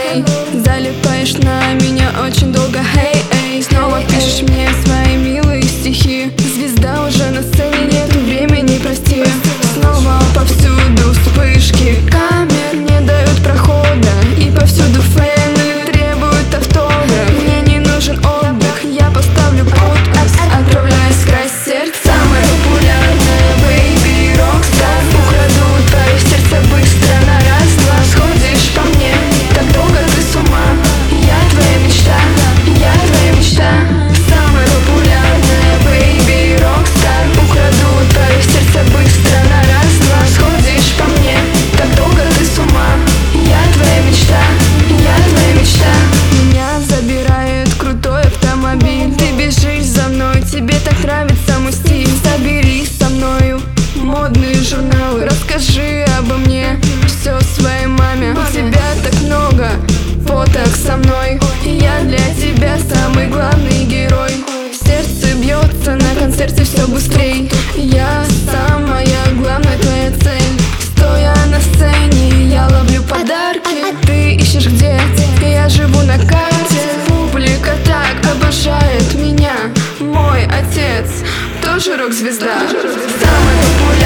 эй. Залипаешь на меня очень долго, эй, эй. Снова пишешь мне свои милые стихи. Звезда уже на сцене, нету времени, прости. Снова повсюду вспышки камер не дают прохода, и повсюду фэны требуют автограф. Мне не нужен отдых, я поставлю подпись. Отправляюсь в край сердца. Самая популярная baby rockstar. Украду твое сердце быстро на раз-два. Сходишь по мне, так долго ты с ума. Я твоя мечта, я твоя мечта. Самая популярная baby rockstar. Украду твое сердце быстро на раз-два. Сходишь по мне, так долго ты с ума. Я твоя мечта, я твоя мечта. Меня забирает крутой автомобиль. Ты бежишь за мной, тебе так нравится мой стиль. Собери со мною модные журналы. Расскажи обо мне все своей маме. У тебя так много фоток со мной, и я для тебя самый главный герой. Сердце бьется на концерте все быстрей. Я самая главная твоя цель. Стоя на сцене, я ловлю подарки. Ты ищешь где, я живу на карте. Публика так обожает меня. Мой отец тоже рок-звезда. Самая популярная